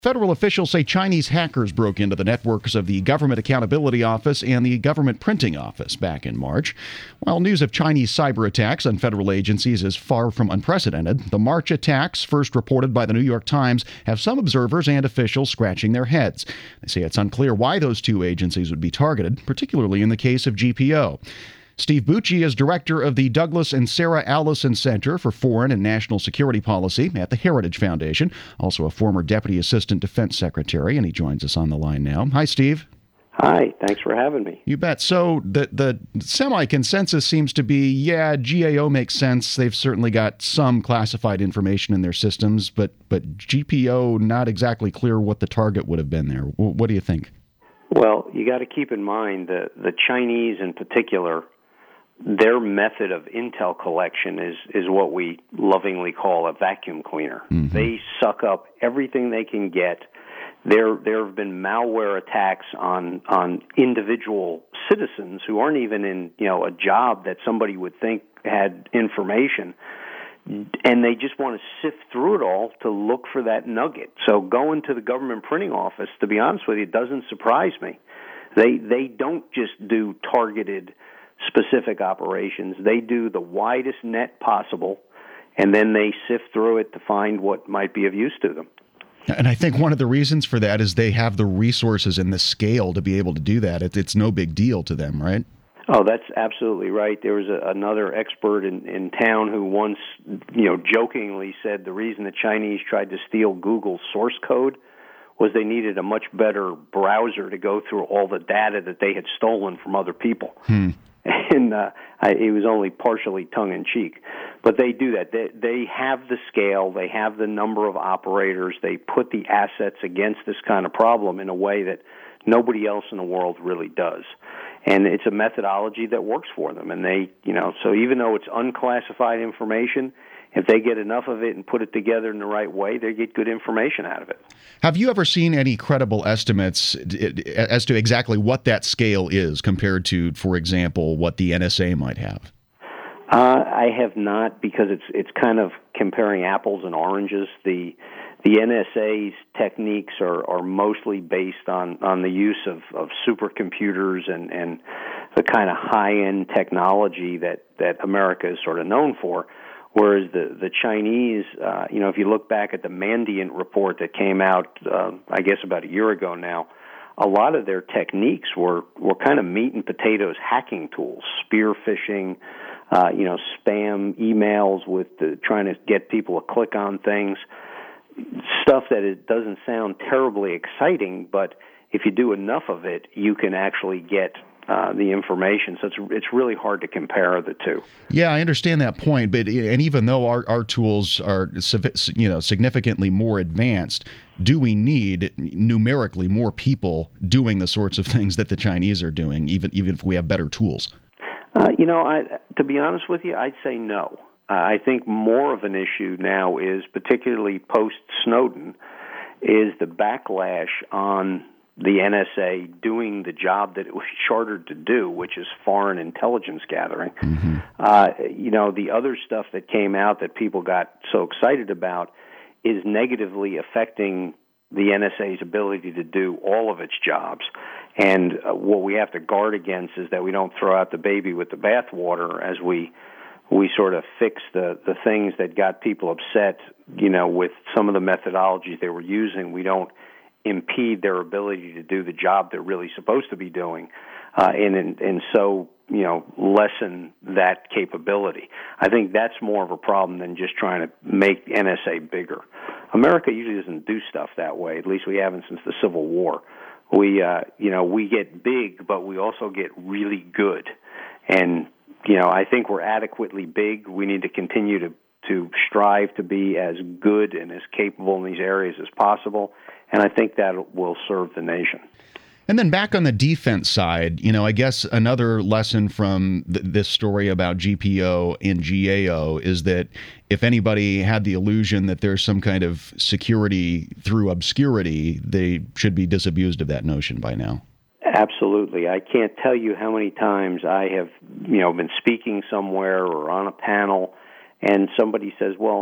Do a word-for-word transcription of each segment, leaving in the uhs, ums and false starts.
Federal officials say Chinese hackers broke into the networks of the Government Accountability Office and the Government Printing Office back in March. While news of Chinese cyber attacks on federal agencies is far from unprecedented, the March attacks, first reported by the New York Times, have some observers and officials scratching their heads. They say it's unclear why those two agencies would be targeted, particularly in the case of G P O. Steve Bucci is director of the Douglas and Sarah Allison Center for Foreign and National Security Policy at the Heritage Foundation, also a former Deputy Assistant Defense Secretary, and he joins us on the line now. Hi, Steve. Hi, thanks for having me. You bet. So the the semi-consensus seems to be, yeah, G A O makes sense. They've certainly got some classified information in their systems, but, but G P O, not exactly clear what the target would have been there. What do you think? Well, you got to keep in mind that the Chinese in particular, their method of intel collection is, is what we lovingly call a vacuum cleaner. Mm-hmm. They suck up everything they can get. There there have been malware attacks on on individual citizens who aren't even in, you know, a job that somebody would think had information, and they just want to sift through it all to look for that nugget. So going to the government printing office, to be honest with you, doesn't surprise me. They they don't just do targeted specific operations. They do the widest net possible, and then they sift through it to find what might be of use to them. And I think one of the reasons for that is they have the resources and the scale to be able to do that. It, it's no big deal to them, right? Oh, that's absolutely right. There was a, another expert in, in town who once, you know, jokingly said the reason the Chinese tried to steal Google's source code was they needed a much better browser to go through all the data that they had stolen from other people. Hmm. And uh, I, it was only partially tongue-in-cheek. But they do that. They, they have the scale. They have the number of operators. They put the assets against this kind of problem in a way that nobody else in the world really does. And it's a methodology that works for them. And they, you know, so even though it's unclassified information, if they get enough of it and put it together in the right way, they get good information out of it. Have you ever seen any credible estimates as to exactly what that scale is compared to, for example, what the N S A might have? Uh, I have not, because it's it's kind of comparing apples and oranges. The the N S A's techniques are, are mostly based on, on the use of, of supercomputers and, and the kind of high-end technology that, that America is sort of known for. Whereas the, the Chinese, uh, you know, if you look back at the Mandiant report that came out, uh, I guess about a year ago now, a lot of their techniques were, were kind of meat and potatoes hacking tools, spear phishing, uh, you know, spam emails with the, trying to get people to click on things, stuff that it doesn't sound terribly exciting, but if you do enough of it, you can actually get Uh, the information. So it's it's really hard to compare the two. Yeah, I understand that point, but and even though our, our tools are, you know, significantly more advanced, do we need numerically more people doing the sorts of things that the Chinese are doing, even even if we have better tools? Uh, you know, I, to be honest with you, I'd say no. Uh, I think more of an issue now is, particularly post-Snowden, is the backlash on the N S A doing the job that it was chartered to do, which is foreign intelligence gathering. Mm-hmm. Uh, you know, the other stuff that came out that people got so excited about is negatively affecting the N S A's ability to do all of its jobs. And uh, what we have to guard against is that we don't throw out the baby with the bathwater as we we sort of fix the, the things that got people upset, you know, with some of the methodologies they were using. We don't impede their ability to do the job they're really supposed to be doing, uh, and, and and so, you know, lessen that capability. I think that's more of a problem than just trying to make N S A bigger. America usually doesn't do stuff that way. At least we haven't since the Civil War. We, uh, you know, we get big, but we also get really good. And, you know, I think we're adequately big. We need to continue to to strive to be as good and as capable in these areas as possible. And I think that will serve the nation. And then back on the defense side, you know, I guess another lesson from th- this story about G P O and G A O is that if anybody had the illusion that there's some kind of security through obscurity, they should be disabused of that notion by now. Absolutely. I can't tell you how many times I have, you know, been speaking somewhere or on a panel, and somebody says, well,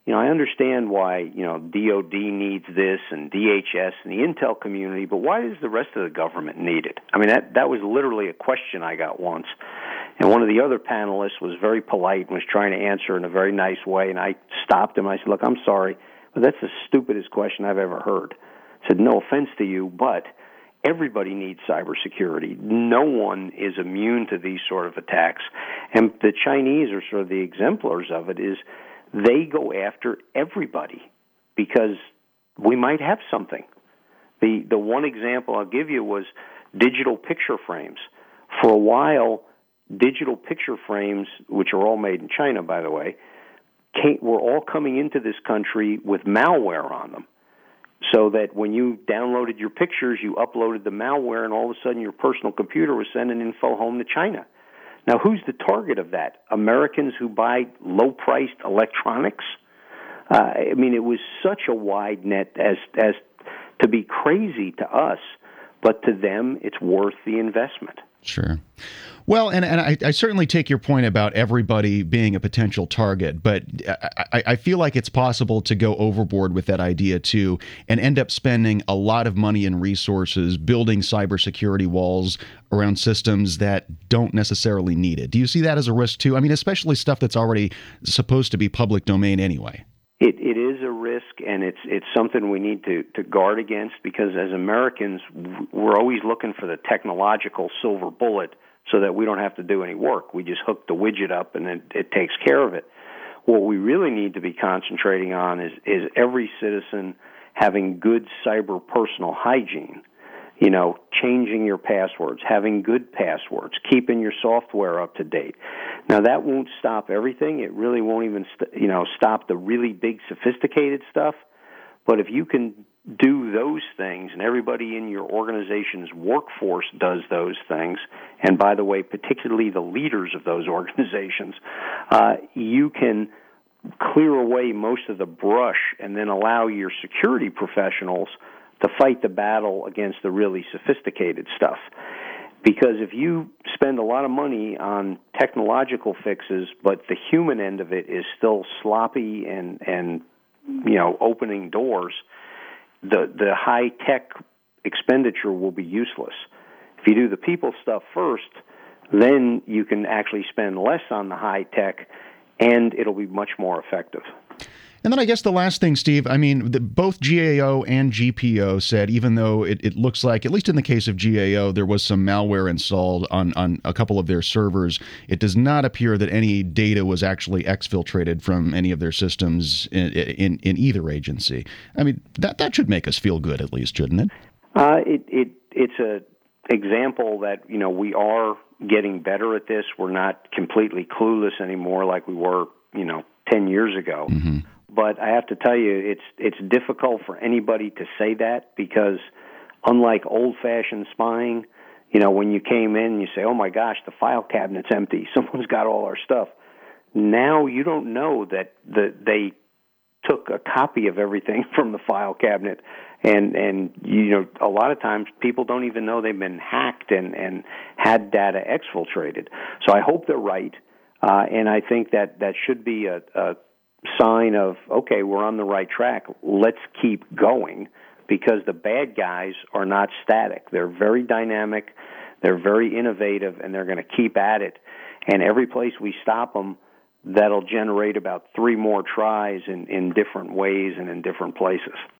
you know, I understand why, you know, D O D needs this and D H S and the intel community, but why does the rest of the government need it? I mean, that that was literally a question I got once. And one of the other panelists was very polite and was trying to answer in a very nice way, and I stopped him. I said, look, I'm sorry, but that's the stupidest question I've ever heard. I said, no offense to you, but everybody needs cybersecurity. No one is immune to these sort of attacks. And the Chinese are sort of the exemplars of it, is they go after everybody because we might have something. The the one example I'll give you was digital picture frames. For a while, digital picture frames, which are all made in China, by the way, came, were all coming into this country with malware on them. So that when you downloaded your pictures, you uploaded the malware, and all of a sudden your personal computer was sending info home to China. Now, who's the target of that? Americans who buy low-priced electronics? Uh, I mean, it was such a wide net as as to be crazy to us, but to them, it's worth the investment. Sure. Well, and, and I, I certainly take your point about everybody being a potential target, but I, I feel like it's possible to go overboard with that idea too and end up spending a lot of money and resources building cybersecurity walls around systems that don't necessarily need it. Do you see that as a risk too? I mean, especially stuff that's already supposed to be public domain anyway. It, it is a risk, and it's it's something we need to, to guard against, because as Americans, we're always looking for the technological silver bullet so that we don't have to do any work. We just hook the widget up, and it, it takes care of it. What we really need to be concentrating on is, is every citizen having good cyber personal hygiene. You know, changing your passwords, having good passwords, keeping your software up to date. Now, that won't stop everything. It really won't even, st- you know, stop the really big, sophisticated stuff. But if you can do those things, and everybody in your organization's workforce does those things, and by the way, particularly the leaders of those organizations, uh, you can clear away most of the brush and then allow your security professionals to fight the battle against the really sophisticated stuff. Because if you spend a lot of money on technological fixes, but the human end of it is still sloppy and, and you know, opening doors, the, the high-tech expenditure will be useless. If you do the people stuff first, then you can actually spend less on the high-tech, and it'll be much more effective. And then I guess the last thing, Steve, I mean, the, both G A O and G P O said, even though it, it looks like, at least in the case of G A O, there was some malware installed on, on a couple of their servers, it does not appear that any data was actually exfiltrated from any of their systems in, in, in either agency. I mean, that, that should make us feel good, at least, shouldn't it? Uh, it, it it's a example that, you know, we are getting better at this. We're not completely clueless anymore like we were, you know, ten years ago. Mm-hmm. But I have to tell you, it's it's difficult for anybody to say that, because unlike old-fashioned spying, you know, when you came in and you say, oh, my gosh, the file cabinet's empty, someone's got all our stuff. Now you don't know that the, they took a copy of everything from the file cabinet. And, and you know, a lot of times people don't even know they've been hacked and, and had data exfiltrated. So I hope they're right, uh, and I think that that should be a, a sign of, okay, we're on the right track. Let's keep going, because the bad guys are not static. They're very dynamic, they're very innovative, and they're going to keep at it. And every place we stop them, that'll generate about three more tries in, in different ways and in different places.